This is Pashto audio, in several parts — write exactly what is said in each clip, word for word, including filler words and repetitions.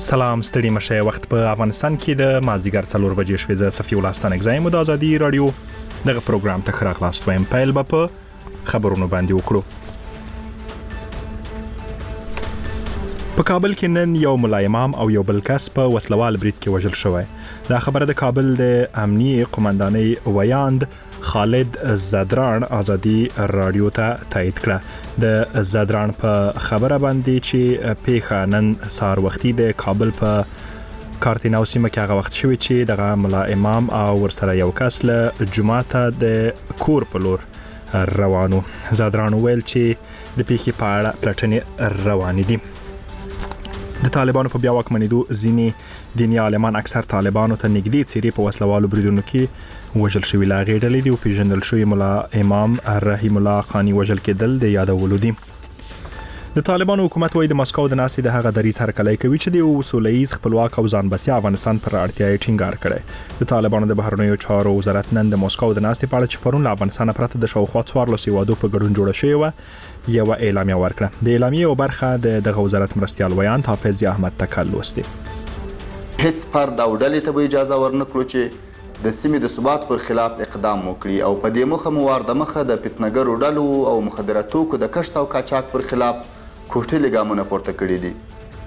سلام ستړي مشه وخت په افغانستان کې د مازیګر څلور بجې شوې ز صفي ولستان اگزایم د ازادي رادیو دغه پروګرام ته خراغ لاست وایم پیل به په خبرونو باندې وکړو. په کابل کې نن یو ملا امام او یو بل کس په وسلوال برید کې وژل شوی. دا خبره د کابل د امنیي قومندانۍ ویاند خالد زادران ازادي رادیو ته تایید کړه. د زادران په خبره باندې چې پیښه نن سهار وختي د کابل په کارتیناو سیمه کې هغه وخت شوی چې دغه ملا امام او ورسره یو کس له جمعه ته د کور په لور روانو. زادران ویل چې د پیښې په اړه پلټنې روانې دي. د طالبانو په بیا واکمنېدو ځینې دیني عالمان اکثر طالبانو ته نږدې څیرې په وسلوالو بریدونو کې وژل شوي. لا هغې ډلې دي او پیژندل شوي ملا امام رحیم الله خانی وژل کېدل د یادولو دي. د طالبانو حکومت وایي د مسکو د ناستې د هغه دریځ هرکلی کوي چې د سوله ییز خپلواک او ځان بسیا افغانستان پر اړتیا یې ټینګار کړی. د طالبانو د بهرنیو چارو وزارت نن د مسکو د ناستې په اړه چې پرون له افغانستان پرته د شاوخوا څوارلسو هیوادو په ګډون جوړه شوې وه یو اعلامیه ورکړه. د اعلامیې یو برخه د دغه وزارت مرستیال ویاند حافظ احمد تکل لوستي. هیڅ فرد او ډلې ته به اجازه ورنکړو چې د سیمې د ثبات پر خلاف اقدام وکړي او په دې موخه مو د مخه د فتنهګرو ډلو او مخدره توکو د کښت او قاچاق پر خلاف کوټلې ګامونه پورته کړي دي.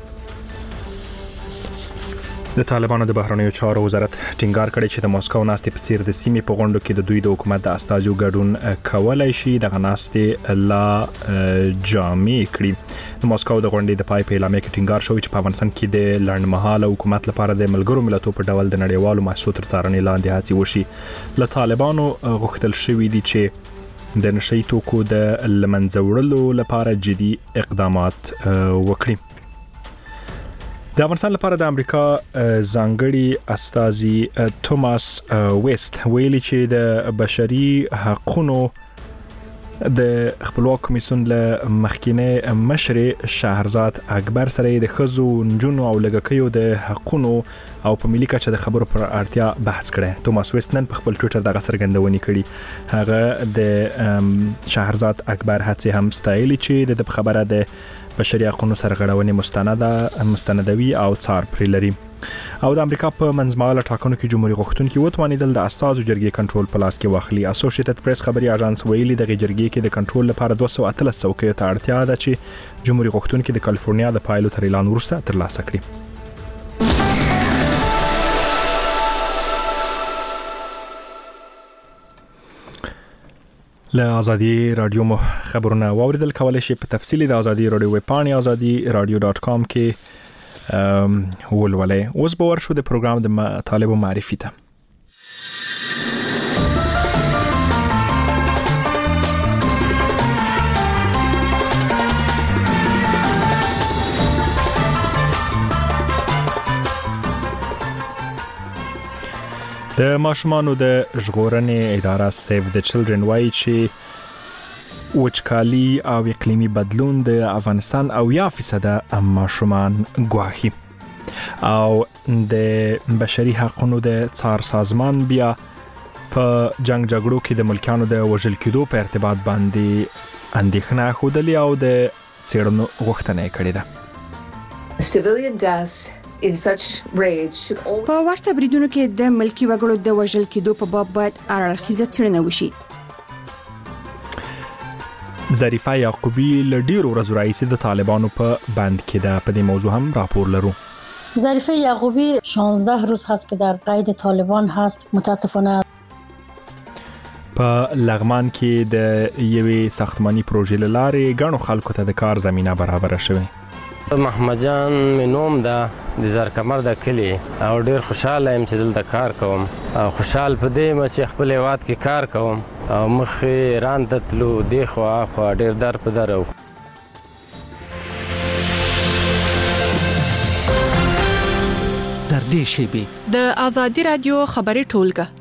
د طالبانو د بهرنیو چارو وزارت ټینګار کړی چې د مسکو ناستې په څیر د سیمې په غونډو کې د دوی د حکومت د استازو ګډون کولای شي دغه ناستې لا جامع کړي. د مسکو د غونډې د پای په اعلامیه کې ټینګار شوی چې په افغانستان کې د لنډمهاله حکومت لپاره د ملګرو ملتونو په ډول د نړیوالو مؤسسو تر څارنې لاندې هڅې وشي. له طالبانو غوښتل شوی دي چې د نشئی توکو د لمنځه وړلو لپاره جدي اقدامات وکړي. د افغانستان لپاره د امریکا ځانګړي استازي توماس ویست ویلي چې د بشري حقوقو د خپلواک کمیسیون له مخکینه مشر شهرزاد اکبر سره د خزو نجونو او لګکیو د حقوقو او په ملي کچه د خبرو پر اړتیا بحث کړي. توماس ویست نن په خپل ټوئیټر دغه څرګندونې کړي. هغه د شهرزاد اکبر هڅې هم ستایلي چې د خبره د بشري حقوقو سرغړونې مستنده مستندوي او څار پرې لري. او د امریکا په منځمهاله ټاکنو کې جمهوریت غوښتونکي وتوانیدل د استازو جرګې کنټرول په لاس کې واخلي. اسوسییټډ پریس خبري اژانس ویلي د جرګې کې د کنټرول لپاره دوه سوه اتلس څوکیو ته اړتیا ده چې جمهوریت غوښتونکي د کالیفورنیا د پایلو تر اعلان وروسته ترلاسه کړي. له ازادي رادیو مو خبرونه واوریدل. کولای شئ په تفصیلی د ازادي رادیو ویب پاڼې ازادي رادیو ډاټ کام کې ولولئ. اوس به ورشو د پروګرام د مطالبو معرفي ته. د ماشومانو د ژغورنې اداره سیو د چلډرن وایي چې وچکالي او اقلیمي بدلون د افغانستان او یا فیصد ماشومان ګواښي او د بشري حقوقو د څار سازمان بیا په جنگ جګړو کې د ملکانو د وژل کېدو په ارتباط باندې اندېښنه ښودلې او د څېړنو غوښتنه کړې ده. Civilian deaths in such raids should all په ورته بریدونو کې د ملکی وګړو د وژل کېدو په باب باید اړخیزه څېړنه وشي. ظریفه یعقوبی له ډیرو ورځو راهیسې د طالبانو په بند کې ده. په دې موضوع هم راپور لرو. ظریفه یعقوبی شانزده روز هست که در قید طالبان هست. متاسفانه په لغمان کې د یوې ساختماني پروژې له لارې ګڼو خلکو ته د کار زمینه برابره شوې. محمد جان مینوم دا د زرکمر د کلی او ډیر خوشاله يم چې دلته کار کوم او خوشحال په دې م چې خپل هیواد کې کار کوم او مخې ران تلو دی خو اخو ډیر در په درو. در دې شیبه د ازادي رادیو خبري ټولګه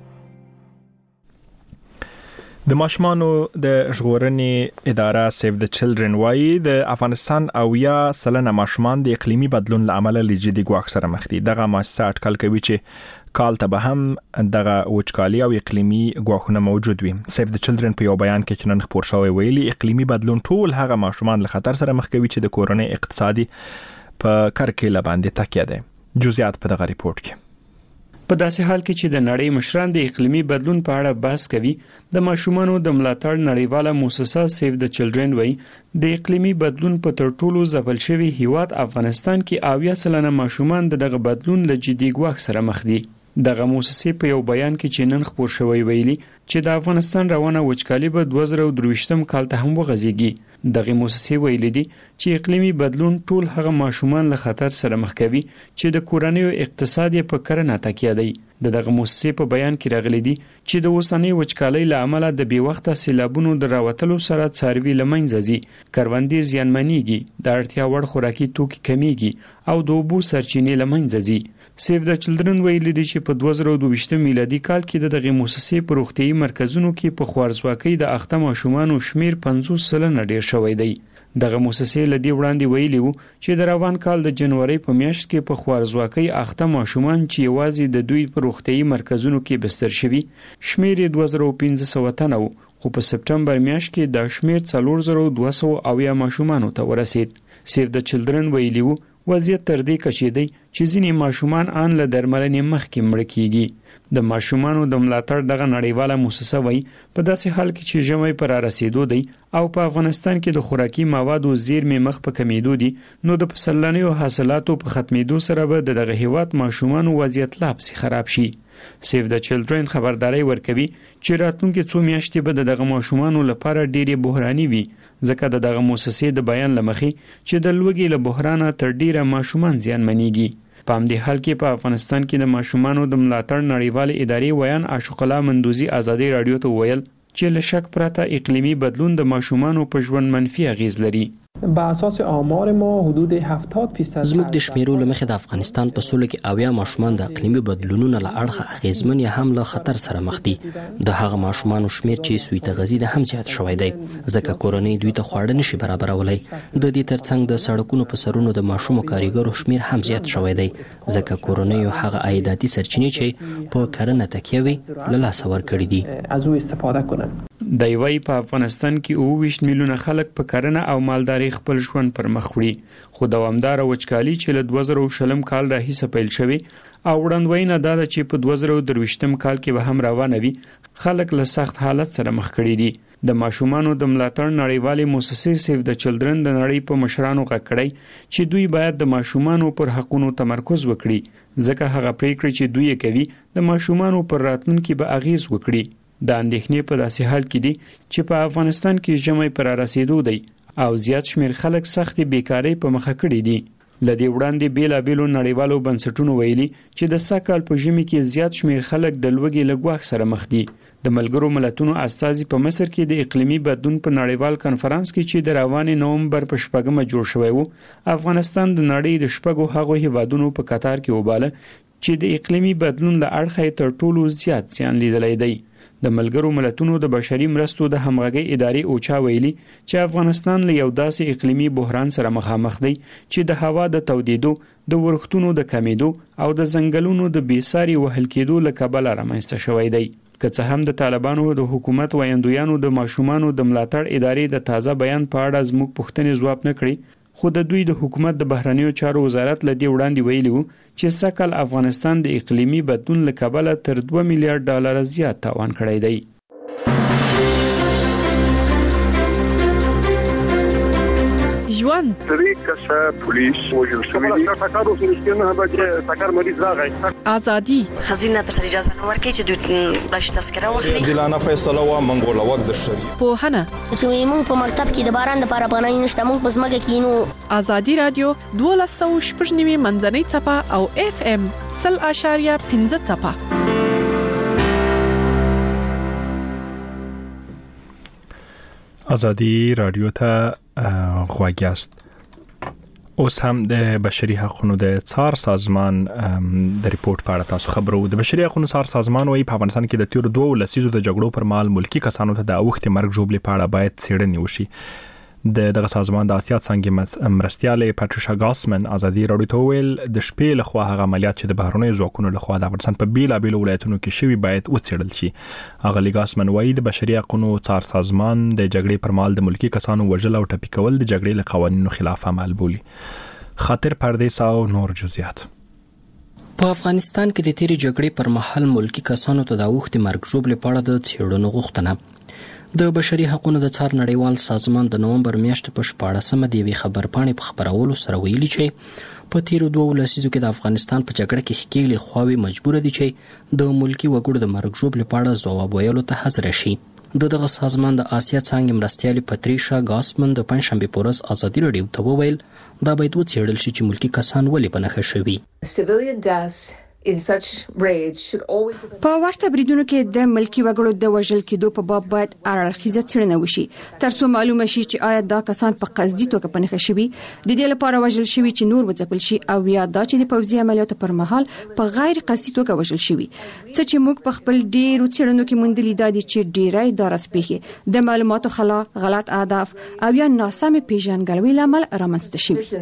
د ماشومانو د ژغورنې اداره سیو د چلډرن وایي د افغانستان او یا سلنه ماشومان د اقلیمي بدلون له امله له جدي ګواښ سره مخ دي. دغه مؤسسه اټکل کوي چې کال ته به هم دغه وچکالي او اقلیمي ګواښونه موجود وي. سیو د چلډرن په یو بیان کې چې نن خپور شوی ویلي اقلیمي بدلون ټول هغه ماشومان له خطر سره مخ کوي چې د کورنۍ اقتصادي په کرکیله باندې تکیه ده. جزئیات په دغه ریپورت کې. په داسې حال کې چې د نړۍ مشران د اقلیمي بدلون په اړه بحث کوي، د ماشومانو د ملاتړ نړیواله مؤسسه سیو د چلډرن وایي د اقلیمي بدلون په تر ټولو ځپل شوی هیواد افغانستان کې اویا سلنه ماشومان دغه بدلون له جدي ګواښ سره مخ دي. دغه مؤسسه په یو بیان کې چې نن خپور شوی ویلي چې د افغانستان روانه وچکالي به دوه زره درویشتم کال ته هم وغځيږي. دغه مؤسسه ویلي دي چې اقلیمي بدلون ټول هغه ماشومان له خطر سره مخ کوي چې د کورنۍ او اقتصاد په کرنه تکیه دی. دغه مؤسسه په بیان کې راغلي دي چې د اوسنۍ وچکالۍ له امله د بې وخته سیلابونو د راوتلو سره څاروي له منځه ځي، کروندې زیانمنېږي، د اړتیا وړ خوراکي توکي کمیږي او د اوبو سرچینې له منځه ځي. سیو د چلډرن ویلي دي چې په دوه زره دوه میلادي کال کې دغه مؤسسه په روغتيایي مرکزونو کې په خوارځواکۍ د اخته ماشومانو شمیر پنځوس سلنه ډیر شوی دی. دغه مؤسسه لدی وړاندې ویلي وو چې د روان کال د جنوري په میاشت کې په خوارځواکۍ اخته ماشومان چې یوازې د دوی په روغتيایي مرکزونو کې بستر شوي شمیر دوه زره پنځه سوه تنه وو، خو په سپټمبر میاشت کې دا شمیر څلور زره دوه سوه اویا ماشومانو ته ورسید. سیو د چلډرن ویلي وو وضعیت تر دې کچې دی چې ځینې ماشومان ان له درملنې مخکې مړه کیږي. د ماشومانو د ملاتړ دغه نړیواله مؤسسه وایي په داسې حال کې چې ژمی پر رسیدو دی او په افغانستان کې د خوراکي موادو زیرمې مخ په کمیدو دي، نو د پسرلنیو حاصلاتو په ختمېدو سره به دغه هیواد ماشومانو وضعیت لا پسې خراب شي. سیو د چلډرن خبرداري ورکوي چې راتلونکي څو میاشتې به دغه ماشومانو لپاره ډېری بحراني وي، ځکه دغه مؤسسې د بیان لمخې چې د لوږې له بحرانه تر ډیره ماشومان زیانمنېږي. په همدې حال کې په افغانستان کې د ماشومانو د ملاتړ نړیوالې ادارې ویان عاشق الله مندوزي ازادي رادیو ته ویل چې له شک پرته اقلیمي بدلون د ماشومانو په ژوند منفي اغیز لري. با اساس آمار ما حدود هفتاد درصد زموږ د شمیرو له مخې د افغانستان په سوله کې اویا ماشومان د اقلیمي بدلونونو له اړخه اغیزمن یا هم له خطر سره مخ دي. د هغه ماشومانو شمیر چې سویته غذي د هم زیات شوی دی، ځکه کورنۍ دوی ته خواړه نشي برابرولای. د دې ترڅنګ د سړکونو په سرونو د ماشومو کاریګرو شمیر هم زیات شوی دی، ځکه کورنۍ هغه عایداتي سرچینې چې په کرنه تکیه وي له لاسه ورکړي دي. از او استفاده کنن. د یوې په افغانستان کې اوه ویشت میلیونه خلک په کرنه او مالدارۍ خپل ژوند پر مخ وړي، خو دوامداره وچکالي چې له دوه زره شلم کال راهیسه پیل شوی او وړاندوینه دا ده چې په دوه زره درویشتم کال کې به هم روانه وي، خلک له سخت حالت سره مخ کړي دي. د ماشومانو د ملاتړ نړیوالې مؤسسې سیو د چلډرن د نړۍ په مشرانو غږ کړی چې دوی باید د ماشومانو پر حقونو تمرکز وکړي، ځکه هغه پریکړې چې دوی کوي د ماشومانو پر راتلونکي به اغیز وکړي. د اندېښنې په داسې حال کې دي چې په افغانستان کې ژمی پر رسیدو دی او زیات شمیر خلک سخت بیکاری په مخه کړي دي. لدی وړاندې بیلابېلو نړیوالو بنسټونو ویلي چې د سږ په ژمي کې زیات شمیر خلک د لوږې له ګواښ سره مخ دي. د ملګرو ملتونو استازي په مصر کې د اقلیمي بدلون په نړیوال کانفرنس کې چې د روان نومبر په شپږمه جوړ شوی وو، افغانستان د نړۍ د شپږو هغو هیوادونو په قطار کې وباله چې د اقلیمي بدلون له اړخه تر ټولو زیات زیان لیدلی دی. د ملګرو ملتونو د بشري مرستو د همغږي ادارې اوچا ویلي چې افغانستان له یو داسې اقلیمي بحران سره مخامخ دی چې د هوا د تودېدو، د ورښتونو د کمیدو او د ځنګلونو د بېساري وهل کېدو له کبله رامنځته شوی دی. که څه هم د طالبانو د حکومت ویاندویانو د ماشومانو د ملاتړ ادارې د تازه بیان په اړه زموږ پوښتنې ځواب نه کړي، خو د دوی د حکومت د بهرنیو چارو وزارت له دې وړاندې ویلي وو چې سږ کال افغانستان د اقلیمي بدلون له کبله تر دوه میلیارډ ډالر زیات تاوان کړی دی. ژوند طریقه پولیس وجل شوی دی سکارو سرشتنه به چې سکار مریض راغی ازادي خزینه پر اجازه نه ورکړي چې دوی بلش تذکره واخلي. دلانه فیصله و منګول وخت د شریعت په هنه چې موږ په مکتب کې د باران لپاره پناه نشته، موږ په سمګه کې نو ازادي رادیو دوه سوه شپږ نیمه منځنۍ چپه او اف ام صفر اشاریه پنځه چپه. ازادي رادیو ته غواګیاست. اوس هم د بشري حقوقو د څار سازمان د ریپورت په اړه تاسو خبرو. د بشري حقوقو څار سازمان وايي په افغانستان کې د تیر دوه لسیزو د جګړو پر مهال ملکی کسانو ته د اوښتې مرګ ژوبلې په اړه باید څېړنې وشي. د دغه سازمان د اسیا څنګه مرستياله پاتریشا ګاسمن ازادي رادیو ته ویل د شپې له خوا هغه عملیات چې د بهرنیو ځواکونو له خوا د افغانستان په بیلابېلو ولایتونو کې شوي باید وڅېړل شي. هغه ګاسمن وايي د بشري حقوقو څار سازمان د جګړې پر مهال د ملکی کسانو وژل او ټپي کول د جګړې له قوانینو خلاف عمل بولي. خاطر پردیس او نور جزئیات. په افغانستان کې د تیری جګړې پر مهال ملکی کسانو ته د وخت مرګ ژوبل لپاره د څېړنو غوښتنه د بشري حقوقو د څار نړیوال سازمان د نومبر میاشتې په شپاړسمه د یوې خبرپاڼې په خبرولو سره ویلي چې په تیرو دوه لسیزو کې د افغانستان په جګړه کې ښکېلې خواوې مجبور دي چې د ملکی وګړو د مرګ ژوبل لپاره ځواب ویلو ته حاضر شي. د دغه سازمان د آسیا څانګې مرستیالي پتریشا ګاسمن د پنځشنبې په ورځ ازادي راډیو ته وویل دا باید وڅېړل شي چې ملکی کسان ولې په نښه شوي. Civilian deaths in such raids should always په ورته بریدونو کې د ملکی وګړو د وژل کېدو په باب باید اړخیزه څېړنه وشي ترڅو معلومه شي چې آیا دا کسان په قصدي توګه په نښه شوي د دې لپاره وژل شوي چې نور وځپل شي او یا دا چې د پوځي عملیاتو پر مهال په غیر قصدي توګه وژل شوي څه چې موږ په خپل ډیرو څېړنو کې موندلي دا دي چې ډیری دا راسپېږي د معلوماتو خلا غلط اهداف او یا ناسم پیژنګلوي لامل رامنځته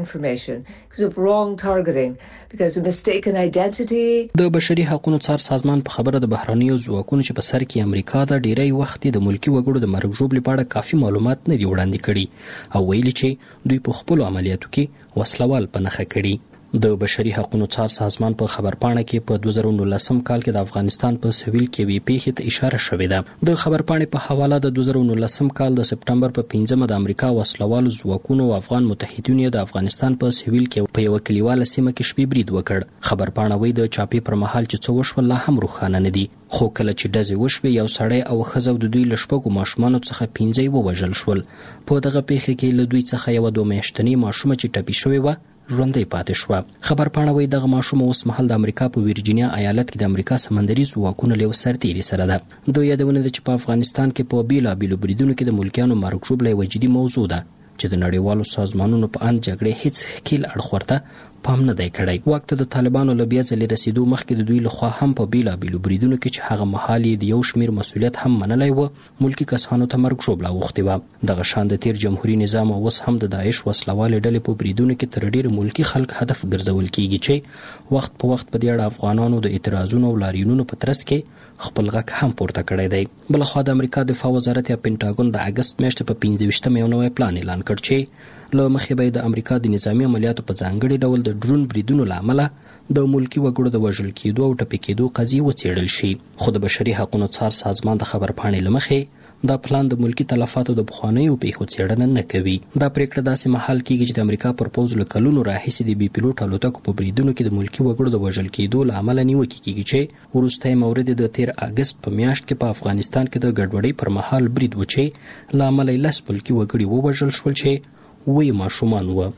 شوي because of mistaken identity. د بشري حقوقو څار سازمان په خبره د بهرانيو ځواکونو چې په سر کې امریکا د ډیری وخت د ملکی وګړو د مرګ ژوبل لپاره کافي معلومات نه دی وړاندې کړي او ویلي چې دوی په خپل عملیاتو کې وسلوال په نښه کړي. د بشري حقوقو څار سازمان په خبرپاڼه کې په دوه زره نولسم کال کې د افغانستان په سویل کې وی پیښې ته اشاره شوې ده. د خبرپاڼې په حواله د دوه زره نولسم کال د سپټمبر په پنځمه د امریکا وسلوالو ځواکونو او افغان متحدینو د افغانستان په سویل کې په یو کلیواله سیمه کې شپې برید وکړ. خبرپاڼه وایي د چاپی پر مهال چې څه وشول لا هم روښانه نه دي خو کله چې ډزې وشوې یو سړی او ښځه د دوی له شپږو ماشومانو څخه پنځه ووژل شول. په دغه پیښه کې له دوی څخه یو دوه میاشتنۍ ماشومه چې ټپي شوې وه ژوندۍ پاتې شوه. خبرپاڼه وایي دغه ماشومه اوس مهال د امریکا په ویرجینیا ایالت کې د امریکا سمندري ځواکونو له یو سرتیري سره ده. د یادونه ده چې په افغانستان کې په بیلابیلو بریدونو کې د ملکیانو مرګ ژوبل یوه جدي موضوع ده چې د نړیوالو سازمانونو په اند جګړې هیڅ ښکیل اړخ ورته پام نه دی کړی. واک ته د طالبانو له بیا ځلې رسیدو مخکې د دوی لخوا هم په بیلابیلو بریدونو کې چې هغه مهال یې د یو شمیر مسؤلیت هم منلی و ملکی کسانو ته مرګ ژوبله اوښتې وه. دغه شان د تیر جمهوریت نظام اوس هم د داعش وسلوالې ډلې په بریدونو کې تر ډیره ملکی خلک هدف ګرځول کیږي چې وخت په وخت په دې اړه افغانانو د اعتراضونو او لاریونونو په ترڅ کې خپل غږ هم پورته کړی دی. بلخوا د امریکا دفاع وزارت یا پینټاګون د اګست میاشتې په پنځه ویشتمه یو نوی پلان اعلان کړ چې له مخې به د امریکا د نظامی عملیاتو په ځانګړي ډول د ډرون بریدونو له امله د ملکی وګړو د وژل کېدو او ټپي کېدو قضیې وڅېړل شي. خو د بشري حقوقو څار سازمان د خبرپاڼې له مخې دا پلان د ملکی تلفاتو د پخوانیو پیښو څېړنه نه کوي. دا پریکړه داسې مهال کېږي چې د امریکا پر پوځ له کلونو راهیسې د بي پیلوټ الوتکو په بریدونو کې د ملکی وګړو د وژل کېدو له امله نیوکې کېږي چې وروستی مورد د تیر اګست په میاشت کې په افغانستان کې د ګډوډۍ پر مهال برید و چې له امله یې لس ملکی وګړي ووژل شول چې وی ماشومان و.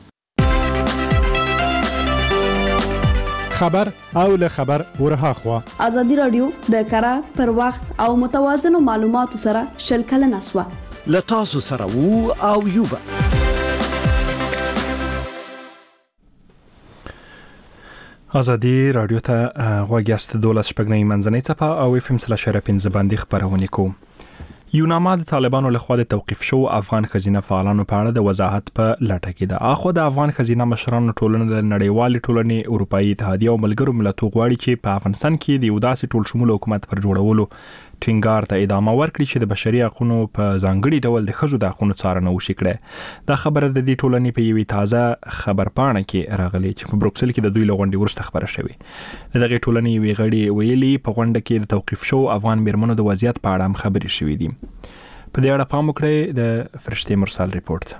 خبر او له خبر ورها خوا ازادي رادیو د کره پر وخت او متوازنو معلوماتو سره شل کلنه اسوا له تاسو سره وو او یوبا. ازادي رادیو ته غوږ یاست دولس شپږنۍ منځنۍ څپه او اف ام سلا شره پنځه باندې خبرونه کوو. یوناما د طالبانو لخوا د توقيف شو افغان خزینه فعالانو په اړه د وضاحت په لټه کې ده. اخو د افغان خزینه مشرانو ټولنه د نړیوال ټولنې اروپאי اتحادیه او ملګرو ملتونو غواړي چې په افغانستان کې د یو داسې ټول شمول حکومت پر جوړولو ټینګار ته ادامه ورکړي چې د بشري حقوقو په ځانګړي ډول د ښځو د حقوقو څارنه وشي کړي. دا خبره د دې ټولنې په یوې تازه خبرپاڼه کې راغلي چې په بروکسل کې د دوی لغونډې ورسته خبره شوې. دغه ټولنې یوې غړي ویلي په غونډه کې د توقيف شو افغان میرمنو د وضعیت په اړه هم خبرې شوې دي. په دې اړه پام وکړئ. د فرشته مرسل ریپورت.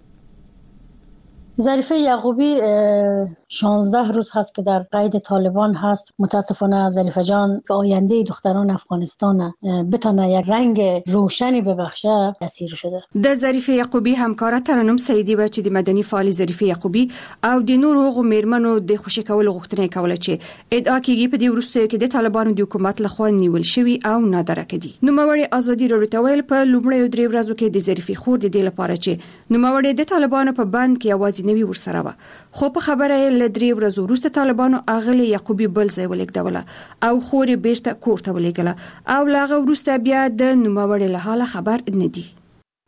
ظریفه یعقوبی شانزده روز هست که در قید طالبان هست. متاسفانه ظریفه جان به آینده دختران افغانستان بتونه یک رنگ روشنی ببخشه اسیر شده. د ظریفه یعقوبی همکار ترنم سیدی و چې د مدني فعال ظریفه یعقوبی او د نورو هغو میرمنو د خوشی کولو غوښتنه کوله چې ادعا کیږي په دې وروستیو کې د طالبانو د حکومت لخوا نیول شوی او نادره کړي. نوموړی ازادي راډیو ته ویل په لومړیو درې ورځو کې د ظریفه خور د دې لپاره چې نوموړی د طالبانو په بند کې आवाज نوی ورسره و. خو په خبره ل درې ورځې وروسته طالبانو اغلی یعقوبی بل ځای ولیکدوله او خوري بیرته کور ته ولېګله او لاغه وروسته بیا د نوموړي له حاله خبر نه دی.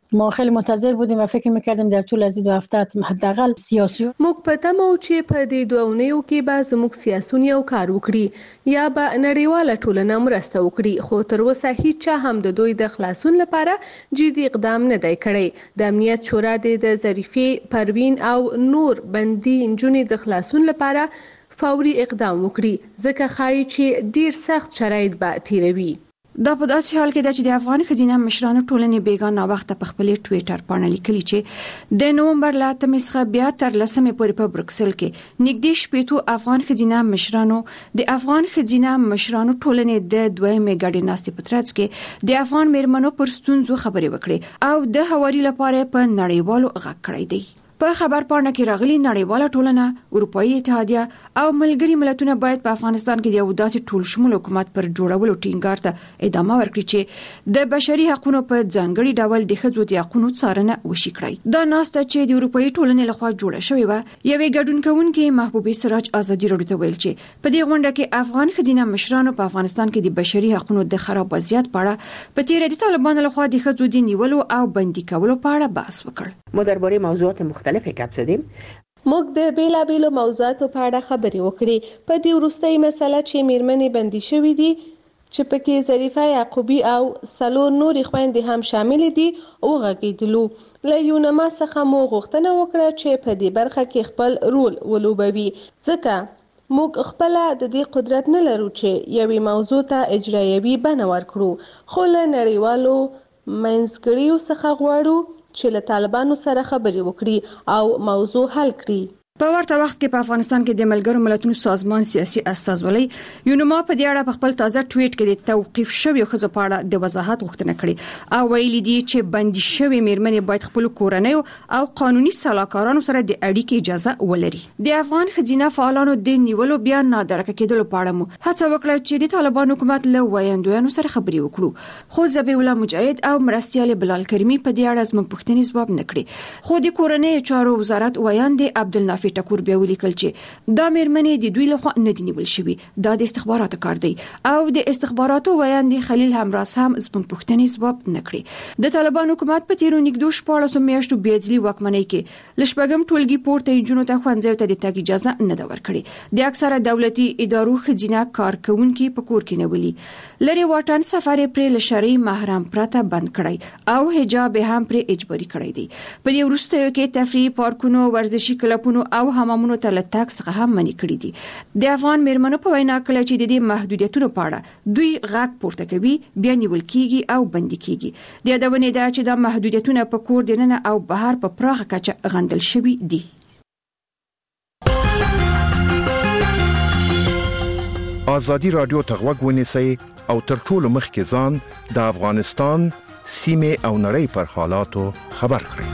ما خیلی منتظر بودیم و فکر میکردیم در طول از این دو هفته حداقل سیاسیون موږ په تمه و چې په دې دوه اونیو کې به زموږ سیاسون یو کار وکړي یا به نړیواله ټولنه مرسته وکړي، خو تر اوسه هیڅ چا هم د دوی د خلاصون لپاره جدي اقدام نه دی کړی. د امنیت شورا د ظریفې، پروین او نور بندي نجونې د خلاصون لپاره فوري اقدام وکړي، ځکه ښایي چې ډیر سخت شرایط به تیروي. دا په داسې حال کې ده چې د افغان ښځینه مشرانو ټولنې بیګا ناوخته په خپل ټویټر باندې لیکلي چې د نومبر له اتمې څخه بیا تر لسمې پورې په بروکسل کې نږدې شپېتو افغان ښځینه مشرانو د افغان ښځینه مشرانو ټولنې د دویمې ګډې ناستې په ترڅ کې د افغان میرمنو پر ستونزو خبرې وکړي او د هواري لپاره په نړیوالو غږ کړی دی. په خبر پاڼه کې راغلي نړیواله ټولنه، اروپאי اتحادیه او ملګري ملتونه باید په افغانستان کې د یو داسې ټول شمول حکومت پر جوړولو ټینګار ته ادامه ورکړي چې د بشري حقوقو په ځانګړي ډول د ښځو د حقوقو څارنه وشي کړي. دا ناسته چې د اروپאי ټولنې لخوا جوړه شوې و، یوې ګډون کوونکې محبوبې سراج ازادي راډیو ته ویل چې په دې غونډه کې افغان ښځینه مشرانو په افغانستان کې د بشري حقوقو د خراب وضعیت په اړه په تیر د طالبانو لخوا د ښځو د نیولو او بندي کولو په اړه بحث وکړ. ما درباره موضوعات مختلفی گپ زدیم. موږ د بیلابیلو موضوعاتو په اړه خبرې وکړې. په دې وروستۍ مسله چې میرمنې بندي شوې دي، چې پکې ظریفه یعقوبی او څلور نورې خویندې هم شامل دي، وغږېدلو. له یونما څخه مو غوښتنه وکړه چې په دې برخه کې خپل رول ولوبوي، ځکه موږ خپله د دې قدرت نه لرو چې یوې موضوع ته اجرایوي بڼه ورکړو، خو له نړیوالو منځګړیو څخه غواړو چې له طالبانو سره خبرې وکړي او موضوع حل کړي. په ورته وخت کې په افغانستان کې د ملګرو ملتونو سازمان سیاسي استازولۍ یونما په دې اړه په خپل تازه ټویټ کې د توقیف شوی ښځو په اړه د وضاحت غوښتنه کړې او ویلي دي چې بندي شوی میرمنې باید خپل کورنۍ او قانوني سلاکارانو سره د اړیکې اجازه ولري. د افغان ښځینه فعالانو د نیولو بیا نادرکه کېدلو په اړه مو هڅه وکړه چې د طالبان حکومت له وایندویانو سره خبرې وکړو، خو ذبیح الله مجاهد او مرستیال بلال کریمي په دې اړه زموږ پوښتنې ځواب نه کړې. خو د کورنۍ چارو وزارت وایند عبدالنافع ټکور بیا ولیکل چې دا میرمنې د دوی لخوا نه دي نیول شوي، دا د استخباراتو کار دی او د استخباراتو وایند خلیل همراز هم زموږ پوښتنې ځواب نه کړې. د طالبان حکومت په تیرو نږدې شپاړسو میاشتو بېځلي واکمنۍ کې له شپږم ټولګي پورته نجونو ته ښوونځیو ته د تګ اجازه نه ده ورکړې. د اکثره دولتي ادارو ښځینه کارکوونکي په کور کې نه ولي. لرې واټن سفر پرې له شرعي محرم پرته بند کړی او حجاب هم پرې اجباري کړی دی. په دې وروستیو کې تفریح پارکونو، ورزشي کلبونو او حمامونو ته له تګ څخه هم منع کړي دي. د افغان میرمنو په وینا کله چې د دې محدودیتونو په اړه دوی غږ پورته کوي، بیا نیول کیږي او بندي کیږي. د یادونې ده چې دا محدودیتونه په کور دننه او بهر په پراخه کچه غندل شوي دي. ازادي رادیو ته غوږ ونیسئ او تر ټولو مخکې ځان د افغانستان سیمې او نړۍ پر حالاتو خبر کړئ.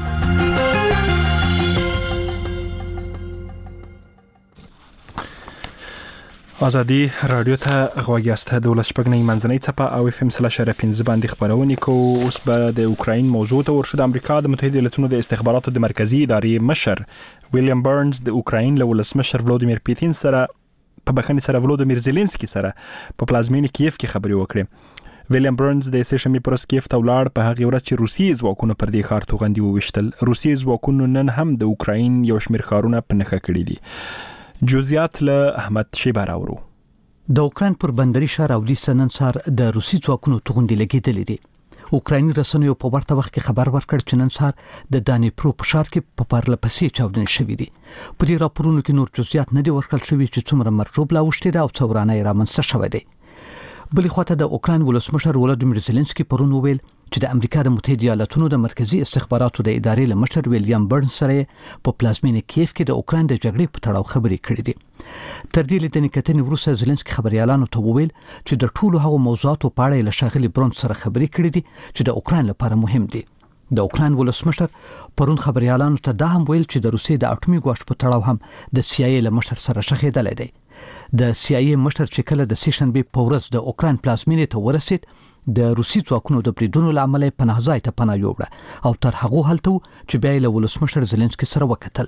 ازادي رادیو ته غوږ یاست. د ولس شپږنۍ منځنۍ څپه او اف ام سلا شره پنځه باندې خبرونه کوو. اوس به د اوکراین موضوع ته ورشو. د امریکا د متحده ایالاتونو د استخباراتو د مرکزی ادارې مشر ویلیام برنز د اوکراین له ولسمشر ولودیمیر پوتین سره په بخښنې سره ولودیمیر زيلنسکي سره په پلازمینه کیف کې خبرې وکړې. ویلیام برنز د سیشنبه پر ورځ کیف ته ولاړ. په هغه ورځ چې روسي ځواکونو پر دې ښار توغندي وویشتل. روسي ځواکونو نن هم د اوکراین یو شمېر ښارونه په نښه کړي دي. جزئیات له احمد شیبه راوړو. د اوکراین پر بندري ښار اودیسا نن سهار د روسي ځواکونو توغندي لګېدلې دي. اوکرایني رسنیو په ورته وخت کې خبر ورکړ چې نن سهار د دانیپرو په ښار کې په پرله پسې چاودنې شوې دي. په دې راپورونو کې نور جزئیات نه دي ورکړل شوي چې څومره مرګ ژوبله اوښتې ده او څه ورانه رامنځته شوی دی. بلې خواته د اوکراین ولسمشر ولودیمیر زيلنسکي پرون وویل چې د امریکا د متحده ایالاتونو د مرکزی استخباراتو د ادارې له مشر ویلیام برنز سره په پلازمینه کیف کې د اوکراین د جګړې په تړاو خبرې کړې دي. تر دې لیدنې کتنې وروسته زيلنسکي خبريالانو ته وویل چې د ټولو هغو موضوعاتو په اړه له شاغلي برنز سره خبرې کړې دي چې د اوکراین لپاره مهم دي. د اوکراین ولسمشر پرون خبريالانو ته دا هم ویل چې د روسیې د اټومي ګواښ په تړاو هم د سی آی ای له مشر سره شخېدلی دی. د سی آی ای مشر چې کله د سیشنبه په ورځ د اوکراین پلازمینې ته ورسید، د روسي ځواکونو د بریدونو لامل پناه ځای ته پناه یوړه او تر هغه هلته چې بیا له ولسمشر زيلنسکي سره وکتل.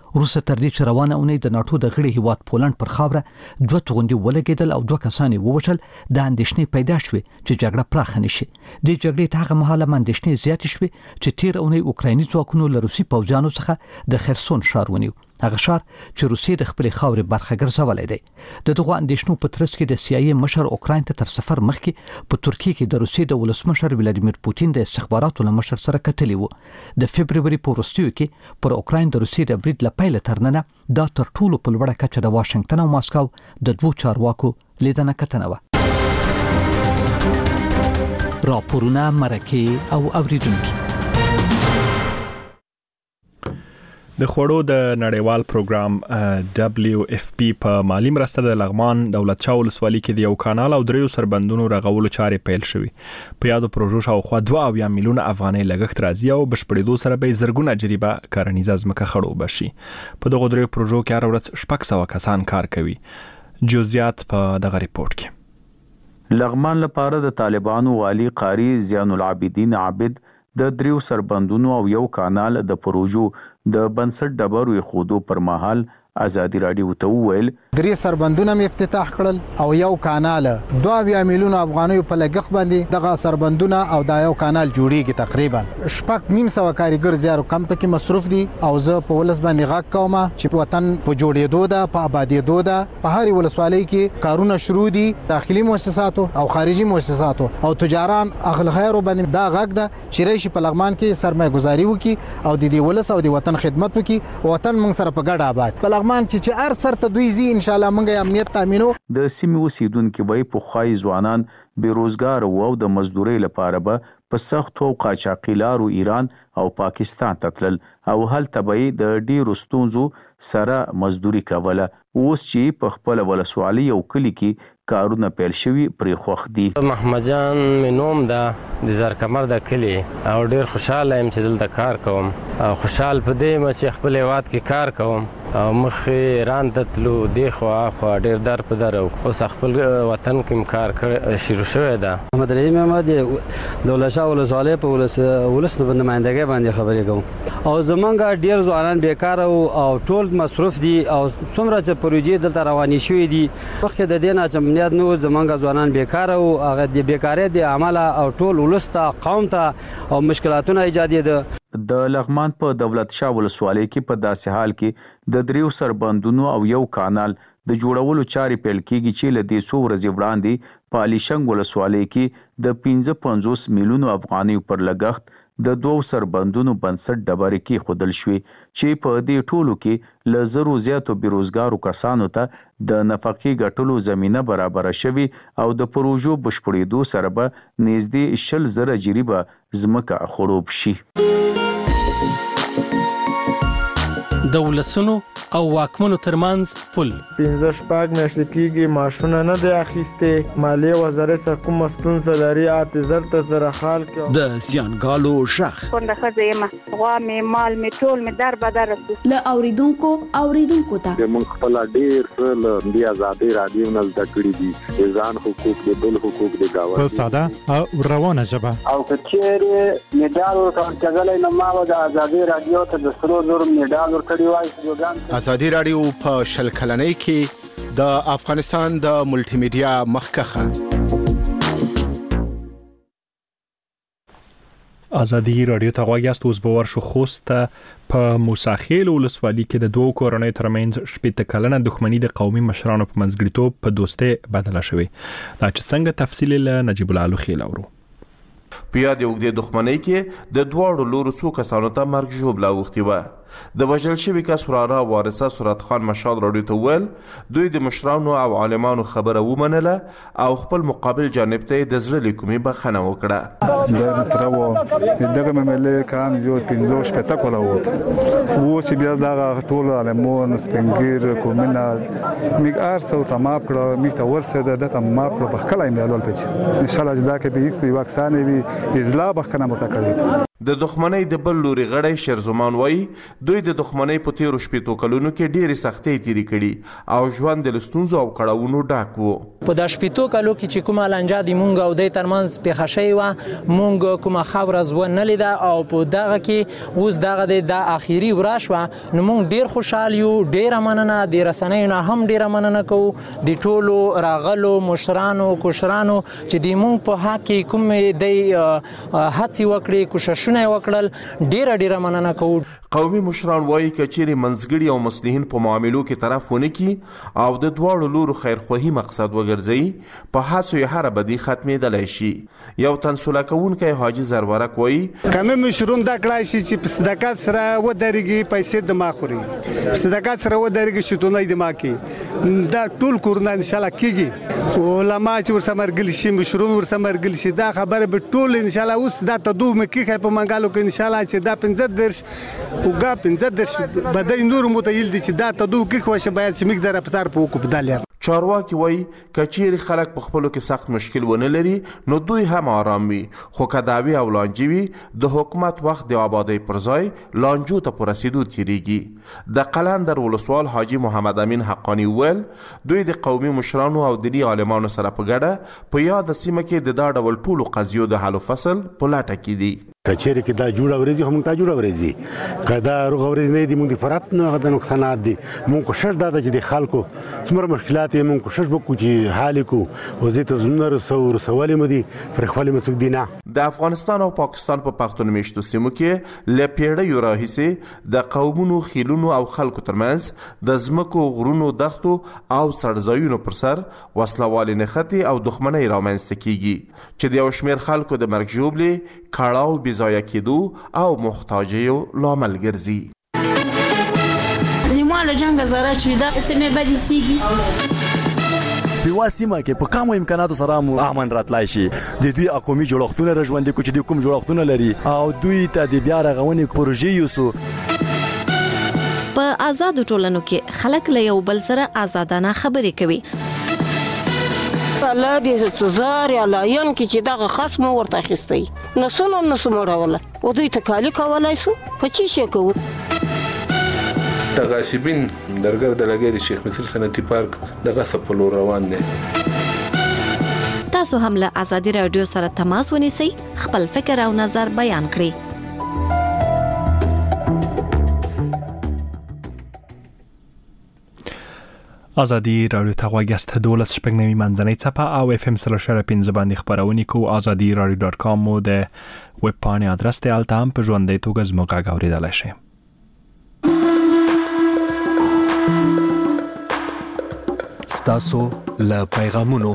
روسه تر دې چې روانه اونۍ د ناتو د غړي هیواد پولند پر خاوره دوه توغندي ولګیدل او دوه کسان ووژل د اندېښنې پیدا شوې چې جګړه پراخه نشي. د جګړې ته هغه مهاله اندېښنې زیاتې شوې چې تیر اونۍ اوکرایني ځواکونو له روسي پوځیانو څخه د خرسون ښار ونیو، هغه ښار چې روسیې د خپلې خاورې برخه ګرځولی دی. د دغو اندېښنو په ترڅ کې د سی آی ای مشر اوکراین ته تر سفر مخکې په ترکیه کې د روسیې د ولسمشر ولادیمیر پوتین د استخباراتو له مشر سره کتلي وو. د فبروري په وروستیو کې پر اوکراین د روسیې د برید له پیله تر ننه دا تر ټولو په لوړه کچه د واشنګټن او ماسکو د دوو چارواکو لیدنه کتنه وه. راپورونه، مرکې او اوریدونکي. د خوړو د نړیوال پروګرام دبلیو اف پی په مالی مرسته د لغمان دولت شاه ولسوالۍ کې د یو کانال او دریو سربندونو رغولو چارې پیل شوې. په یادو پروژو شاوخوا دوه اویا میلیونه افغانۍ لګښت راځي او بشپړېدو سره به زرګونه جریبه کرنیزه ځمکه خړوبه شي. په دغو دریو پروژو کې هره ورځ شپږ سوه کسان کار کوي. جزئیات په دغه ریپورت کې. لغمان لپاره د طالبانو والی قاری زیان العابدین عابد د دریو سربندونو او یو کانال د پروژو د بنسټ ډبرو خودو پر مهال ازادي رادیو ته وویل درې سربندونه م افتتاح کړل او یو کانال دوه میلیونه افغانۍ په لګښت باندې دغه سربندونه او دا یو کانال جوړیږي. تقریبا شپږ نیم سوه کارګر زیارو کم پکې مصروف دي او زه په ولس باندې غږ کوم چې وطن په جوړېدو ده، په آبادېدو ده. په هرې ولسوالۍ کې کارونه شروع دي، داخلي مؤسساتو او خارجي مؤسساتو او تجاران اهل خیر باندې دا غږ ده چې راشي په لغمان کې سرمایه گذاري وکړي او د دې ولس او د وطن خدمت وکړي. وطن موږ سره په ګډه آباد په لغمان کې چې هر سر ته دوی زی ان شاء الله موږ امنیت تامینو. د سیمې اوسیدونکو وای په خوای ځوانان بیروزګار وو د مزدوري لپاره به په سختو قاچاقي لارو ایران او پاکستان ته تلل او هلته به د ډیرو ستونزو سره مزدوري کوله. اوس چې په خپل ولسوالۍ او کلی کې کارونه پیل شوي پرې خوښ دي. محمد جان مې نوم ده د زرکمر د کلی او ډیر خوشاله یم چې دلته کار کوم او خوشحال په دې یم چې خپل هیواد کې کار کوم او مخې ایران ته تلو دې خوا خوا ډیر در په در اوس خپل وطن کې کار کړی شروع شوی ده. محمد رحیم احمد دولت شاه ولسوالۍ په ولس ولس نمایندګۍ باندې خبرې کوم او زمونږ ډیر ځوانان بیکاره او ټول مصروف دي او څومره چې پروژې دلته روانې شوې دي مخکې د دې نه چې امنیت نو زمونږ ځوانان بیکاره او هغه د بیکارۍ د عمله او ټول ولس ته قوم ته او مشکلاتونه ایجادېده. د لغمان په دولت شاه ولسوالۍ کې په داسې حال کې د دریو سربندونو او یو کانال د جوړولو چارې پیل کېږي چې له دې څو ورځې وړاندې په علیشنګ ولسوالۍ کې د پنځه پنځوس میلیونو افغانیو پر لګښت د دوو سربندونو بنسټ ډبرې کېښودل شوې چې په دې ټولو کې له زرو زیاتو بیروزګارو کسانو ته د نفقې ګټلو زمینه برابره شوې او د پروژو بشپړېدو سره به نږدې شل زره جریبه ځمکه خړوب شي. د ولسونو او واکمنو ترمنځ پل پنځه شپږ میاشتې کېږي معاشونه نه دی اخیستې. مالیې وزارت څخه کومه ستونزه لري اته زر ته زره خال کې د زیانګالو شخ کونډه ښځه یم، غوا مې مال مې ټول مې در بدر رسو له اوریدونکو اوریدونکو ته موږ خپل ډیر څه له دې ازادي رادیو نه زده کړي دي، ځان حقوق دي، بل حقوق دي گاوه په ساده او روانه ژبه او کچېره میډال ورکړل نو ما د ازادي رادیو ته د سرو زر میډال ورکړی وای. ازادي رادیو په شل کلنۍ کې د افغانستان د ملټي میډیا مخکخه. ازادي رادیو ته غواړي است اوس باور شو خوست په موساخیل ولسوالۍ کې د دوه کورنۍ ترمنځ شپږ کلنه دښمنۍ د قومي مشرانو په منځګړیتوب په دوستۍ بدله شوې. دا چې څنګه تفصیل له نجیب الله لوخیل اورو. په یاد یو د دښمنۍ کې د دواړو لورو څو کسانو ته مرګ ژوبله اوښتې وه. د وژل شوي کس وراره وارثه سرت خان مشال راډیو ته وویل دوی د مشرانو او عالمانو خبره ومنله او خپل مقابل جانب ته د زړه له کومې بخښنه وکړه. د مترو دغه مملې کام جو پنځه شپږ کاله ووت اوس بیا دغه ټول عالمون سپنګیر کومنا میګ ارسو تمام کړو میګ ته ورسره د تمام کړو په خلای مې لول پېچ ان شاء الله دا کې به یو واکسان وي اجلا بخنه متکړه. د دښمنۍ د بل لوري غړی شیرزمان وایي دوی د دښمنۍ په تیرو شپېتو کلونو کې ډېرې سختۍ تېرې کړي او ژوند د له ستونزو او کړاوونو ډک و. په د شپېتو کالو کې چې کومه لانجه د مونږ او د ترمنځ پیښه شوې وه مونږ کومه خبره زه نه لیده او په دغه کې اوس دغه د اخیري ورځ شوه نو مونږ ډېر خوشحال یو. ډېره مننه د رسنیو نه هم ډېره مننه کوو د ټولو راغلو مشرانو کوشرانو چې د مونږ په حق کې کومې د هڅې وکړې کوششونه یې وکړل ډېره ډېره مننه کوو. قومي مشران وایي که چیرې منځګړي او مصلحین په معاملو کې طرف ونه کړي او د دواړو لورو خیرخواهي مقصد وګرځي په هڅو یې هره بدي ختمېدلی شي. یو تن سوله کوونکی حاجي زرورک وایي که مشرون دا کړای شي چې په صداقت سره ودرېږي پیسې دماغ خوري په صداقت سره ودرېږي شتونه یې دماغ کړي دا ټول کورونه انشاءالله کېږي. علما چې ورسره مرګلي شي مشرون ورسره مرګلي شي دا خبره به ټول انشاءالله اوس دا تدو مې کېښی په منګالو کې انشاءالله چې دا پنځه دېرش اوګه پنځه دېرش بدی نور متیل دي چې دا تدو کېښ وشه باید چې موږ د رفتار په وکړو په دا لحاظ. چارواکي وایي که چیرې خلک په خپلو کې سخت مشکل ونه لري نو دوی هم آرام وي خو که دعوې او لانجې وي د حکومت وخت د آبادۍ پر ځای لانجو ته په رسېدو تېرېږي. د قلندر ولسوال حاجي محمد امین حقانی وویل دوی د قومي مشرانو او دیني عالمانو سره په ګډه په یاده سیمه کې د دا ډول ټولو قضیو د حل و فصل په لټه کې دي. کچېرې کې دا جوړه ورځ هم تا جوړه ورځ وي که دا روغه ورځ نه دي موږ د فرات نه د نقصانات دي موږ کوشش دا ده چې د خلکو څومره مشکلات یې موږ کوشش وکړو چې حل کړو او زه ته زمونه رسو رسولې مو دي پرې خپلې مو څوک دي نه. د افغانستان او پاکستان په پښتون میشتو سیمو کې له پیړیو راهیسې د قومونو خیلونو او خلکو ترمنځ د ځمکو غرونو دښتو او څړځایونو پر سر وسلوالې نښتې او دښمنۍ رامنځته کیږي چې د یو شمېر خلکو د مرګ ژوبلې کړاو ضایع کېدو او محتاجیو لامل ګرځي. نیمواله جنګ زره چې دا سیمه بدی سیږي په وا سیمه کې په کومو امکاناتو سره مو امن راتلای شي د دوی قومي جوړښتونه رژوندې کو چې د کوم جوړښتونه لري او دوی ته د بیا رغونې پروژې یوسو. په آزادو ټولنو کې خلک له یو بل سره آزادانه خبرې کوي. الله دې سزار یا لاین کې چې دغه خصم ورته اخیستی نسونه نسو مړوله او دوی ته کالی کولای سو په چی شي کوو. د غاصبین درګر د لګي د شیخ مصر صنعتي پارک دغه سپلو روان دي. تاسو هم له آزادي رادیو سره تماس ونیسئ خپل فکر او نظر بیان کړئ. آزادی رادیو ته غوږ یاست. دولس شپږ نوي منځنۍ څپه او اف ام سره شره پنځه باندې خپرونې کوو. آزادي رادیو ډاټ کام مو د ویب پاڼې ادرس دی هلته هم په ژوندۍ توګه زموږ غږ اورېدلی شئ. ستاسو له پیغامونو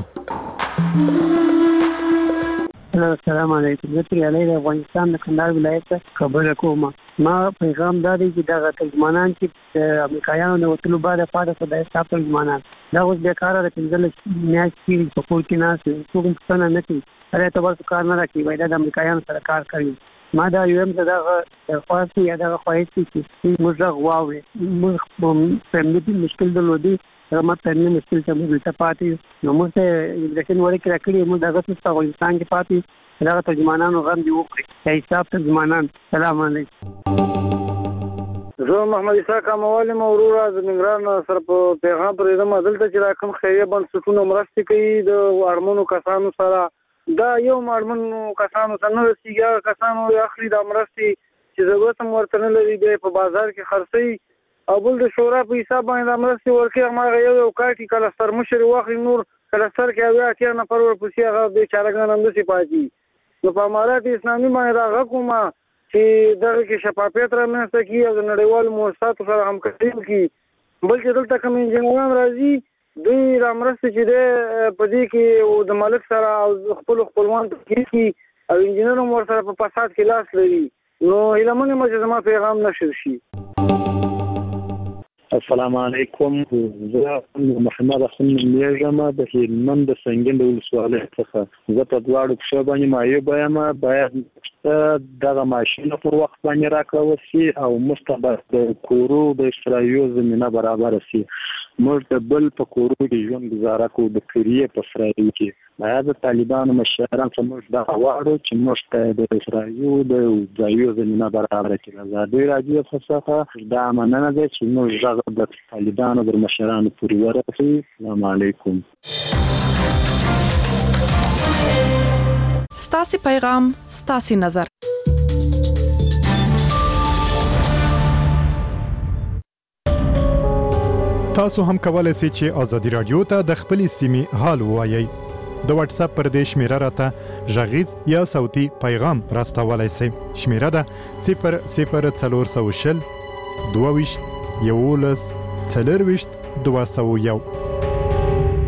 السلام علیکم. زه پریالی د افغانستان د کندهار ولایت خبره کوم. ما پیغام دا دی چې دغه ترجمانان چې د امریکایانو د وتلو بعد پاتې خدای صاحب ترجمانان دا اوس بیکاره د پنځلس میاشتې په کور کې ناست دي څوک پوښتنه نه کوي هر اعتبار څه کار نه راکوي وایي دا د امریکایانو سره کار کوي. ما دا یو هم دغه درخواست یا دغه خواهش چې موږ غږ واورئ موږ فیملي مشکل درلودي هغه ماته نه مشکل ته موږ ته پاتې نو موږ ته امیګریشن ورکړه کړی موږ دغه څه افغانستان کې پاتې دغه ترجمانانو غم دی وکړي یا حساب ترجمانان. سلام علیکم. زه محمد اسحاق اموالي مورور از ننګرهار سره په پیغام پرې زما دلته چې راکم خیریه بنسټونو مرستې کوي د اړمنو کسانو سره دا یو اړمنو کسانو سره نه رسیږي کسانو اخلي د مرستې چې ضرورت هم ورته نه لري دی په بازار کې خرڅوي او بل د شورا په حساب باندې د مرستې ورکوي. هغه یو یو کار کې کلستر مشر واخلي نور کلستر کې اویا اتیا نفر ورپسې هغه بیچارهګان همداسې پاتې نو په امارات اسلامي باندې دا غږ کوم چې دغه کې شفافیت رامنځته کړي او د نړیوالو مؤسساتو سره همکاري وکړي. بل چې دلته کوم انجینران راځي دوی را مرستې چې دی په دې کې د مالک سره او خپلو خپلوان تکلیف کړي او انجینر هم ورسره په فساد کې لاس لري نو هیله منم چې زما پیغام نشر شي. السلام علیکم. زه محمد اخون میږم د هلمند د سنگین د ولسوالۍ څخه. زه په دواړو پښو باندې معیوب یم باید دغه ماشین پر وخت باندې راکړل شي او مستبد د کورو د اشترايو زمينه برابر شي. موږ د بل په کورو کې ژوند گزاره کوو د کریه په اسرائیل کې باید د طالبانو مشران څخه موږ دا غواړو چې موږ ته د اسرائیل د ځایو زمينه برابر کړي. آزادي رادیو څخه دا مننه ده چې موږ د طالبانو د مشرانو پورې ورسوي. السلام علیکم. ستاسو پیغام ستاسو نظر. تاسو هم کولای شئ چې آزادي رادیو ته د خپلې سیمې حال ووایئ. د واتس اپ پر دې شمیره راته غږیز یا صوتي پیغام راستولای شئ. شمیره ده صفر صفر څلور سوه شل دوه ویشت یولس څلور ویشت دوه سوه یو.